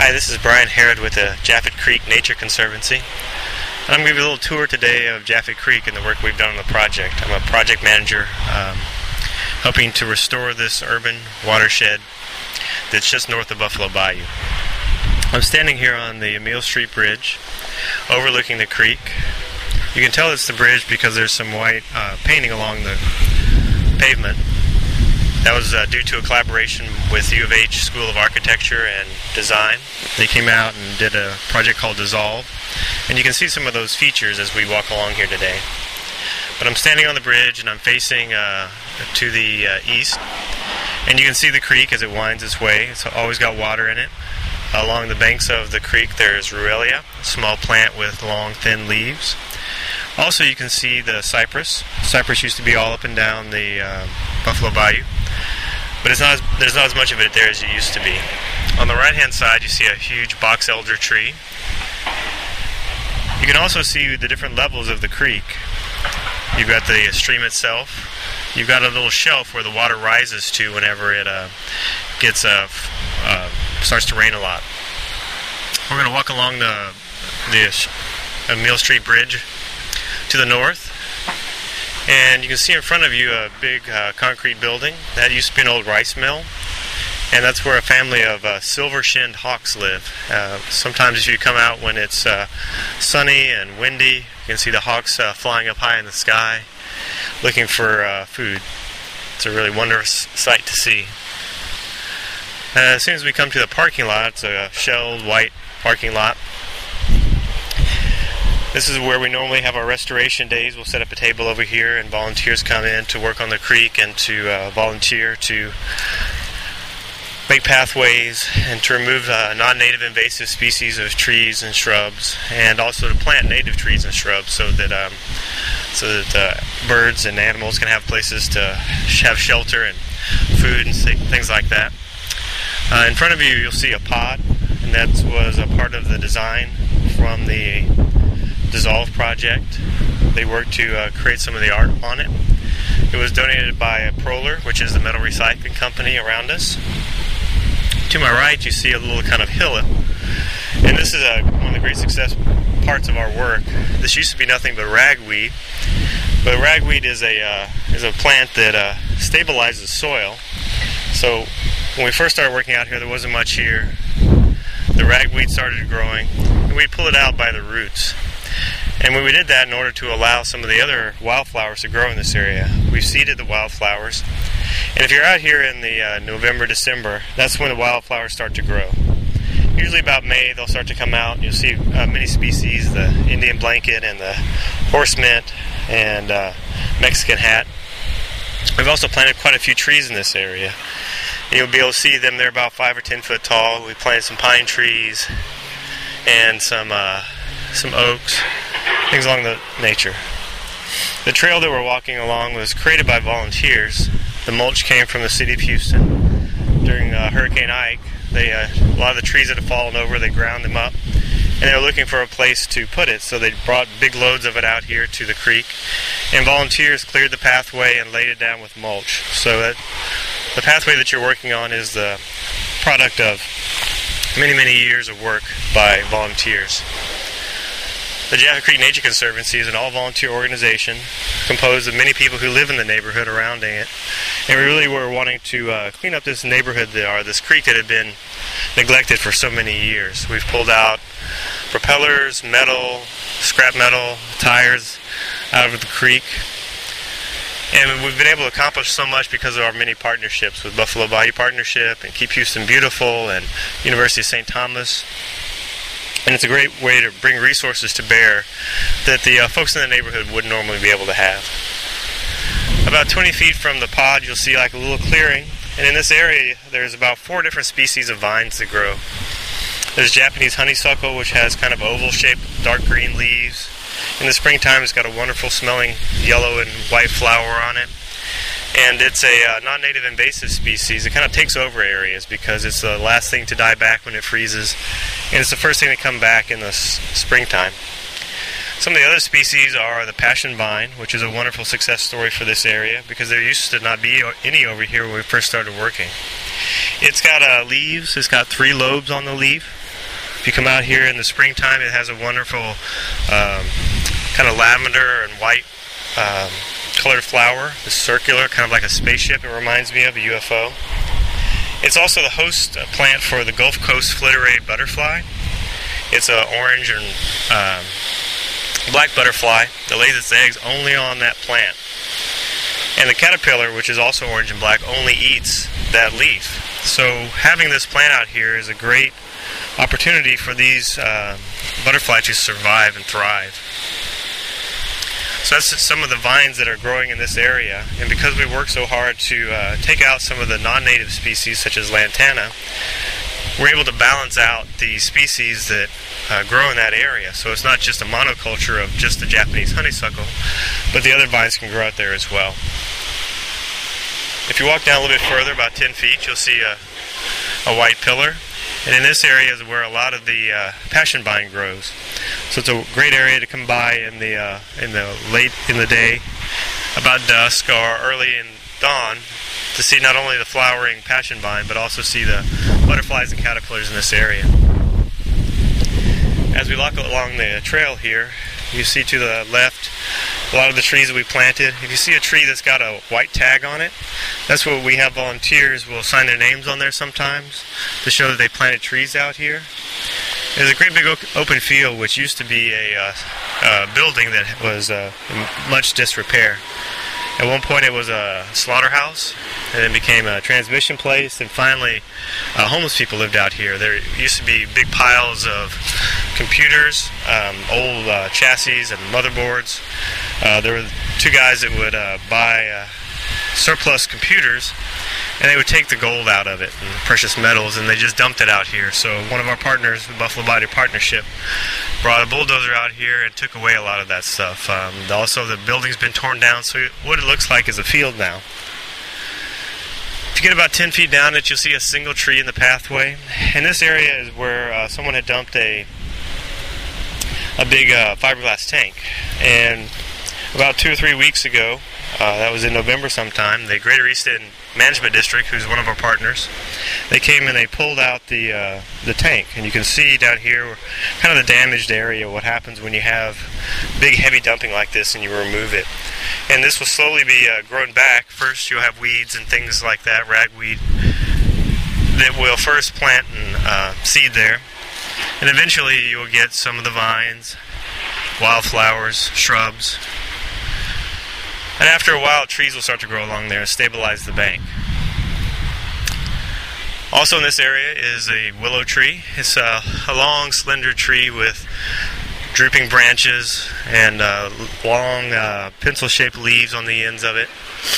Hi, this is Brian Harrod with the Jaffet Creek Nature Conservancy. And I'm going to give you a little tour today of Jaffet Creek and the work we've done on the project. I'm a project manager helping to restore this urban watershed that's just north of Buffalo Bayou. I'm standing here on the Emile Street Bridge overlooking the creek. You can tell it's the bridge because there's some white painting along the pavement. That was due to a collaboration with U of H School of Architecture and Design. They came out and did a project called Dissolve, and you can see some of those features as we walk along here today. But I'm standing on the bridge and I'm facing to the east, and you can see the creek as it winds its way. It's always got water in it. Along the banks of the creek there's Ruellia, a small plant with long thin leaves. Also you can see the cypress. Cypress used to be all up and down the Buffalo Bayou, but there's not as much of it there as it used to be. On the right hand side you see a huge box elder tree. You can also see the different levels of the creek. You've got the stream itself. You've got a little shelf where the water rises to whenever it starts to rain a lot. We're going to walk along the Emile Street Bridge to the north, and you can see in front of you a big concrete building. That used to be an old rice mill, and that's where a family of silver-shinned hawks live. Sometimes if you come out when it's sunny and windy, you can see the hawks flying up high in the sky looking for food. It's a really wondrous sight to see. As soon as we come to the parking lot, it's a shelled white parking lot. This is where we normally have our restoration days. We'll set up a table over here and volunteers come in to work on the creek and to volunteer to make pathways and to remove non-native invasive species of trees and shrubs, and also to plant native trees and shrubs so that birds and animals can have places to have shelter and food and things like that. In front of you you'll see a pod, and that was a part of the design from the Dissolve project. They worked to create some of the art on it. It was donated by Proler, which is the metal recycling company around us. To my right you see a little kind of hill, and this is one of the great success parts of our work. This used to be nothing but ragweed, but ragweed is a plant that stabilizes soil. So when we first started working out here, there wasn't much here. The ragweed started growing, and we'd pull it out by the roots. And when we did that, in order to allow some of the other wildflowers to grow in this area, we seeded the wildflowers. And if you're out here in the November, December, that's when the wildflowers start to grow. Usually about May, they'll start to come out, and you'll see many species, the Indian blanket and the horse mint and Mexican hat. We've also planted quite a few trees in this area. You'll be able to see them. They're about 5 or 10 foot tall. We planted some pine trees and some oaks, things along the nature. The trail that we're walking along was created by volunteers. The mulch came from the city of Houston during Hurricane Ike. A lot of the trees that had fallen over, they ground them up, and they were looking for a place to put it, so they brought big loads of it out here to the creek, and volunteers cleared the pathway and laid it down with mulch. So that the pathway that you're working on is the product of many, many years of work by volunteers. The Jaffet Creek Nature Conservancy is an all-volunteer organization composed of many people who live in the neighborhood around it. And we really were wanting to clean up this neighborhood, this creek that had been neglected for so many years. We've pulled out propellers, metal, scrap metal, tires out of the creek. And we've been able to accomplish so much because of our many partnerships with Buffalo Bayou Partnership and Keep Houston Beautiful and University of St. Thomas. And it's a great way to bring resources to bear that the folks in the neighborhood wouldn't normally be able to have. About 20 feet from the pod you'll see like a little clearing, and in this area there's about 4 different species of vines that grow. There's Japanese honeysuckle, which has kind of oval shaped dark green leaves. In the springtime it's got a wonderful smelling yellow and white flower on it. And it's a non-native invasive species. It kind of takes over areas because it's the last thing to die back when it freezes, and it's the first thing to come back in the springtime. Some of the other species are the passion vine, which is a wonderful success story for this area because there used to not be any over here when we first started working. It's got leaves. It's got 3 lobes on the leaf. If you come out here in the springtime, it has a wonderful kind of lavender and white colored flower. It's circular, kind of like a spaceship. It reminds me of a UFO. It's also the host plant for the Gulf Coast Flitterate butterfly. It's an orange and black butterfly that lays its eggs only on that plant. And the caterpillar, which is also orange and black, only eats that leaf. So having this plant out here is a great opportunity for these butterflies to survive and thrive. So that's some of the vines that are growing in this area. And because we work so hard to take out some of the non-native species such as lantana, we're able to balance out the species that grow in that area. So it's not just a monoculture of just the Japanese honeysuckle, but the other vines can grow out there as well. If you walk down a little bit further, about 10 feet, you'll see a white pillar. And in this area is where a lot of the passion vine grows. So it's a great area to come by in the late in the day, about dusk or early in dawn, to see not only the flowering passion vine, but also see the butterflies and caterpillars in this area. As we walk along the trail here, you see to the left a lot of the trees that we planted. If you see a tree that's got a white tag on it, that's what we have volunteers will sign their names on there sometimes to show that they planted trees out here. There's a great big open field which used to be a building that was in much disrepair. At one point it was a slaughterhouse, and then became a transmission place, and finally homeless people lived out here. There used to be big piles of computers, old chassis and motherboards. There were two guys that would buy surplus computers, and they would take the gold out of it and precious metals, and they just dumped it out here. So one of our partners, the Buffalo Body Partnership, brought a bulldozer out here and took away a lot of that stuff. Also, the building's been torn down, so what it looks like is a field now. If you get about 10 feet down it, you'll see a single tree in the pathway. And this area is where someone had dumped a big fiberglass tank. And about 2 or 3 weeks ago, that was in November sometime, the Greater East End Management District, who's one of our partners, they came and they pulled out the tank. And you can see down here kind of the damaged area, what happens when you have big heavy dumping like this and you remove it. And this will slowly be grown back. First you'll have weeds and things like that, ragweed, that will first plant and seed there. And eventually you'll get some of the vines, wildflowers, shrubs. And after a while, trees will start to grow along there and stabilize the bank. Also in this area is a willow tree. It's a long, slender tree with drooping branches and long, pencil-shaped leaves on the ends of it.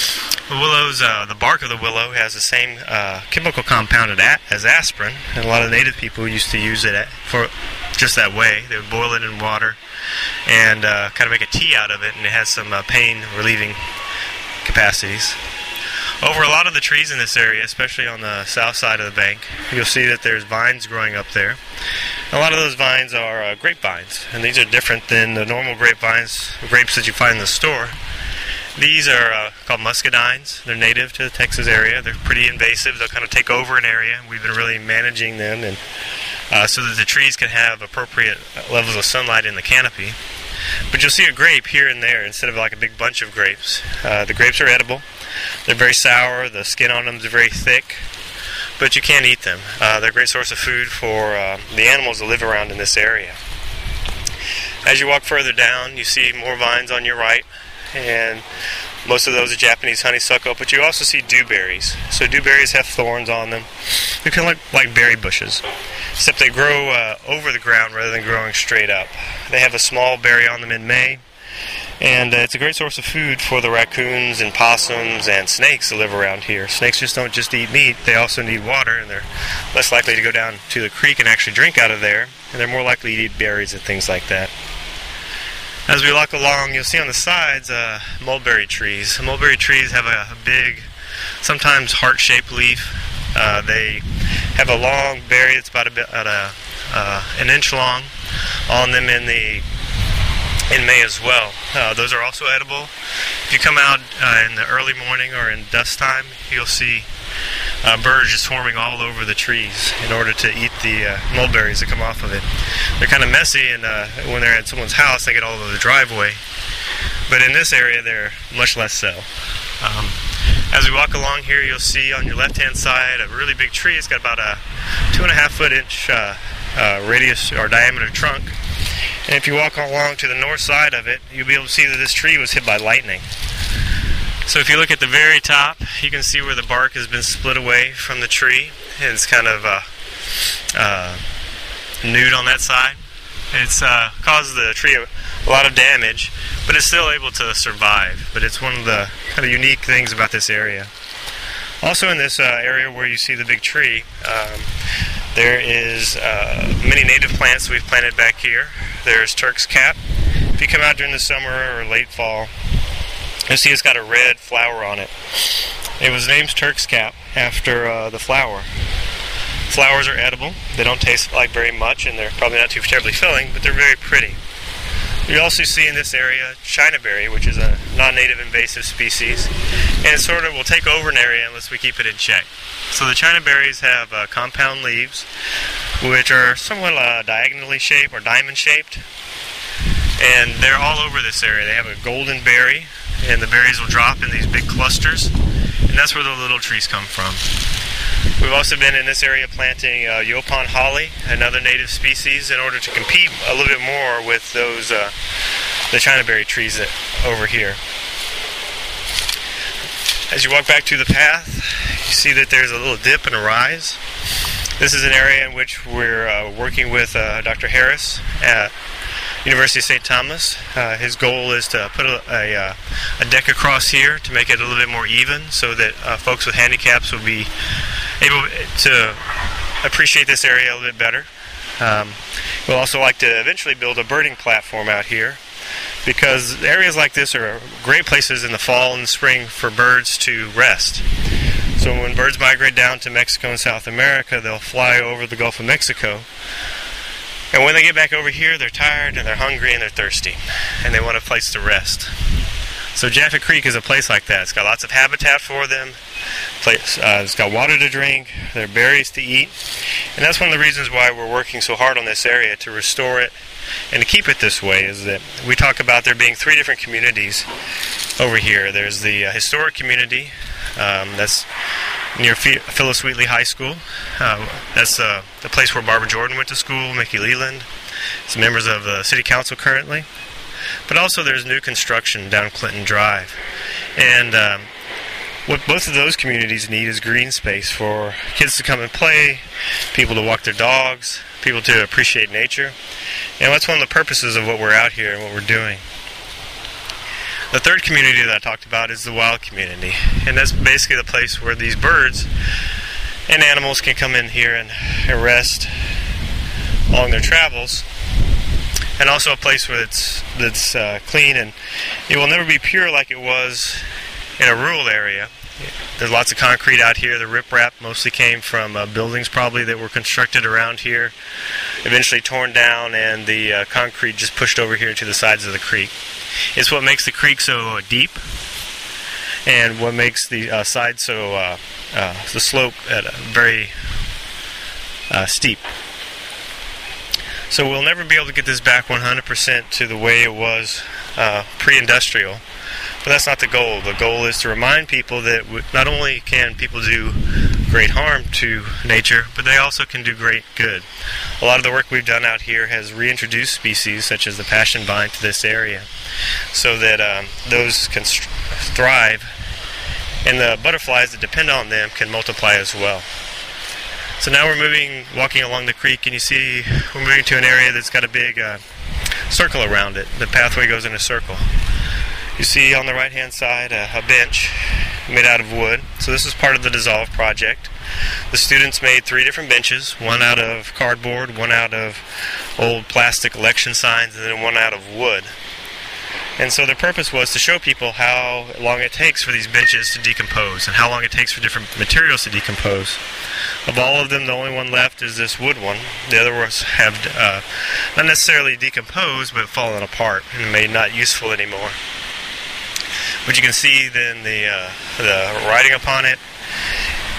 The bark of the willow has the same chemical compound as aspirin, and a lot of native people used to use it for just that way. They would boil it in water and kind of make a tea out of it, and it has some pain-relieving capacities. Over a lot of the trees in this area, especially on the south side of the bank, you'll see that there's vines growing up there. A lot of those vines are grapevines, and these are different than the normal grapes that you find in the store. These are called muscadines. They're native to the Texas area. They're pretty invasive. They'll kind of take over an area. We've been really managing them and so that the trees can have appropriate levels of sunlight in the canopy. But you'll see a grape here and there instead of like a big bunch of grapes. The grapes are edible. They're very sour. The skin on them is very thick, but you can't eat them. They're a great source of food for the animals that live around in this area. As you walk further down, you see more vines on your right, and most of those are Japanese honeysuckle, but you also see dewberries. So dewberries have thorns on them. They kind of look like berry bushes, except they grow over the ground rather than growing straight up. They have a small berry on them in May, and it's a great source of food for the raccoons and possums and snakes that live around here. Snakes don't just eat meat, they also need water, and they're less likely to go down to the creek and actually drink out of there, and they're more likely to eat berries and things like that. As we walk along, you'll see on the sides mulberry trees. Mulberry trees have a big, sometimes heart-shaped leaf. They have a long berry that's about an inch long on them in May as well. Those are also edible. If you come out in the early morning or in dusk time, you'll see birds just swarming all over the trees in order to eat the mulberries that come off of it. They're kind of messy, and when they're at someone's house, they get all over the driveway. But in this area, they're much less so. As we walk along here, you'll see on your left-hand side a really big tree. It's got about a 2.5 inch radius or diameter trunk. And if you walk along to the north side of it, you'll be able to see that this tree was hit by lightning. So if you look at the very top, you can see where the bark has been split away from the tree. And it's kind of nude on that side. It's caused the tree a lot of damage, but it's still able to survive. But it's one of the kind of unique things about this area. Also in this area where you see the big tree, there is many native plants we've planted back here. There's Turk's Cap. If you come out during the summer or late fall, you'll see it's got a red flower on it. It was named Turk's Cap after the flower. Flowers are edible. They don't taste like very much, and they're probably not too terribly filling, but they're very pretty. You also see in this area Chinaberry, which is a non-native invasive species, and it sort of will take over an area unless we keep it in check. So the Chinaberries have compound leaves, which are somewhat diagonally shaped or diamond shaped, and they're all over this area. They have a golden berry, and the berries will drop in these big clusters, and that's where the little trees come from. We've also been in this area planting Yaupon holly, another native species, in order to compete a little bit more with those the Chinaberry trees over here. As you walk back to the path, you see that there's a little dip and a rise. This is an area in which we're working with Dr. Harris at University of St. Thomas. His goal is to put a deck across here to make it a little bit more even, so that folks with handicaps will be able to appreciate this area a little bit better. We'll also like to eventually build a birding platform out here, because areas like this are great places in the fall and spring for birds to rest. So when birds migrate down to Mexico and South America, they'll fly over the Gulf of Mexico. And when they get back over here, they're tired and they're hungry and they're thirsty, and they want a place to rest. So Jaffa Creek is a place like that. It's got lots of habitat for them. It's got water to drink, there are berries to eat, and that's one of the reasons why we're working so hard on this area to restore it and to keep it this way. Is that we talk about there being 3 different communities over here. There's the historic community that's near Phyllis Wheatley High School. That's the place where Barbara Jordan went to school, Mickey Leland, some members of the city council currently. But also there's new construction down Clinton Drive, and what both of those communities need is green space for kids to come and play, people to walk their dogs, people to appreciate nature. And that's one of the purposes of what we're out here and what we're doing. The third community that I talked about is the wild community, and that's basically the place where these birds and animals can come in here and rest along their travels, and also a place where that's clean, and it will never be pure like it was in a rural area. There's lots of concrete out here. The riprap mostly came from buildings probably that were constructed around here, eventually torn down, and the concrete just pushed over here to the sides of the creek. It's what makes the creek so deep, and what makes the side so the slope very steep. So we'll never be able to get this back 100% to the way it was pre-industrial. But that's not the goal. The goal is to remind people that not only can people do great harm to nature, but they also can do great good. A lot of the work we've done out here has reintroduced species such as the passion vine to this area, so that those can thrive, and the butterflies that depend on them can multiply as well. So now we're walking along the creek, and you see we're moving to an area that's got a big circle around it. The pathway goes in a circle. You see on the right-hand side a bench made out of wood. So this is part of the Dissolve project. The students made 3 different benches, one out of cardboard, one out of old plastic election signs, and then one out of wood. And so the purpose was to show people how long it takes for these benches to decompose and how long it takes for different materials to decompose. Of all of them, the only one left is this wood one. The other ones have not necessarily decomposed, but fallen apart and made not useful anymore. But you can see then the writing upon it.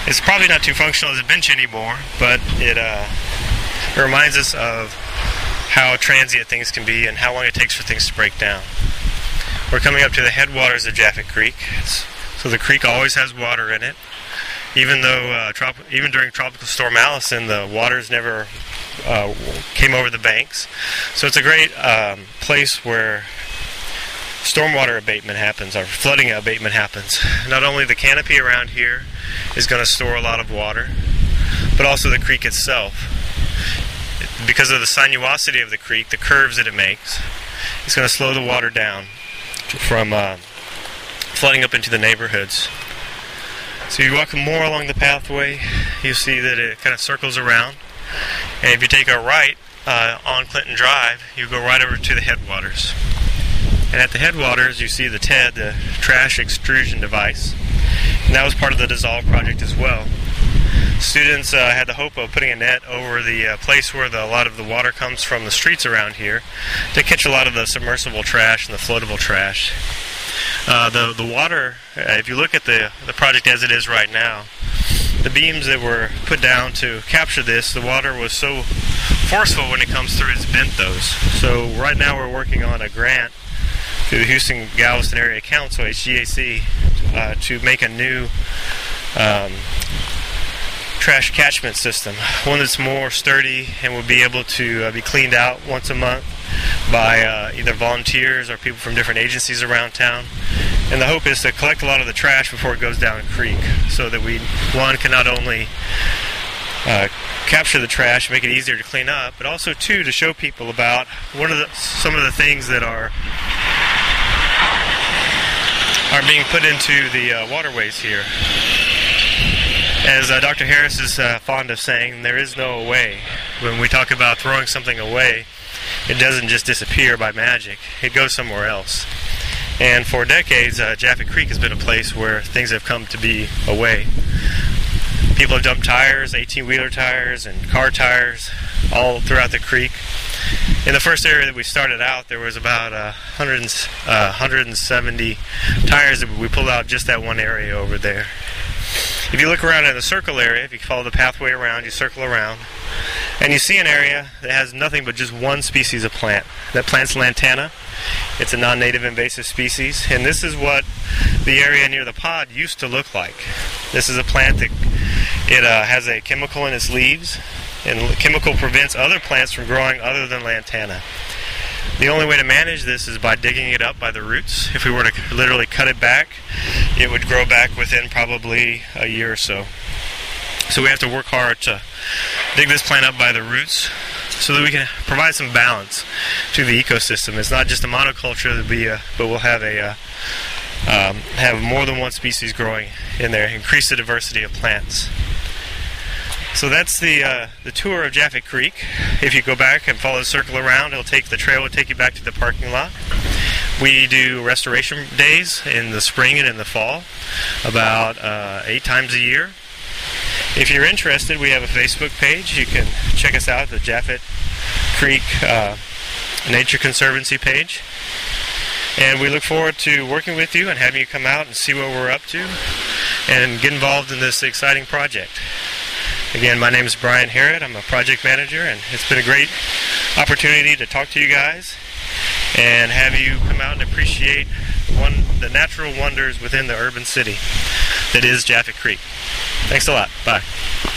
It's probably not too functional as a bench anymore, but it reminds us of how transient things can be and how long it takes for things to break down. We're coming up to the headwaters of Japhet Creek, so the creek always has water in it. Even though, even during Tropical Storm Allison, the waters never came over the banks. So it's a great place where stormwater abatement happens, or flooding abatement happens. Not only the canopy around here is going to store a lot of water, but also the creek itself. Because of the sinuosity of the creek, the curves that it makes, it's going to slow the water down from flooding up into the neighborhoods. So you walk more along the pathway, you see that it kind of circles around, and if you take a right on Clinton Drive, you go right over to the headwaters. And at the headwaters, you see the TED, the trash extrusion device, and that was part of the Dissolve project as well. Students had the hope of putting a net over the place where a lot of the water comes from the streets around here to catch a lot of the submersible trash and the floatable trash. The water, if you look at the project as it is right now, the beams that were put down to capture this, the water was so forceful when it comes through, it's bent those. So right now we're working on a grant through the Houston-Galveston Area Council, HGAC, to make a new trash catchment system, one that's more sturdy and will be able to be cleaned out once a month by either volunteers or people from different agencies around town. And the hope is to collect a lot of the trash before it goes down the creek, so that we, one, can not only capture the trash, make it easier to clean up, but also, two, to show people about some of the things that are being put into the waterways here. As Dr. Harris is fond of saying, there is no away. When we talk about throwing something away, it doesn't just disappear by magic. It goes somewhere else. And for decades, Japhet Creek has been a place where things have come to be away. People have dumped tires, 18-wheeler tires and car tires, all throughout the creek. In the first area that we started out, there was about 170 tires that we pulled out just that one area over there. If you look around in the circle area, if you follow the pathway around, you circle around, and you see an area that has nothing but just one species of plant. That plant's lantana. It's a non-native invasive species, and this is what the area near the pod used to look like. This is a plant that has a chemical in its leaves, and the chemical prevents other plants from growing other than lantana. The only way to manage this is by digging it up by the roots. If we were to literally cut it back, it would grow back within probably a year or so. So we have to work hard to dig this plant up by the roots so that we can provide some balance to the ecosystem. It's not just a monoculture, but we'll have have more than one species growing in there, increase the diversity of plants. So that's the tour of Japhet Creek. If you go back and follow the circle around, the trail will take you back to the parking lot. We do restoration days in the spring and in the fall, about 8 times a year. If you're interested, we have a Facebook page. You can check us out at the Japhet Creek Nature Conservancy page. And we look forward to working with you and having you come out and see what we're up to and get involved in this exciting project. Again, my name is Brian Harrod. I'm a project manager, and it's been a great opportunity to talk to you guys and have you come out and appreciate the natural wonders within the urban city that is Japhet Creek. Thanks a lot. Bye.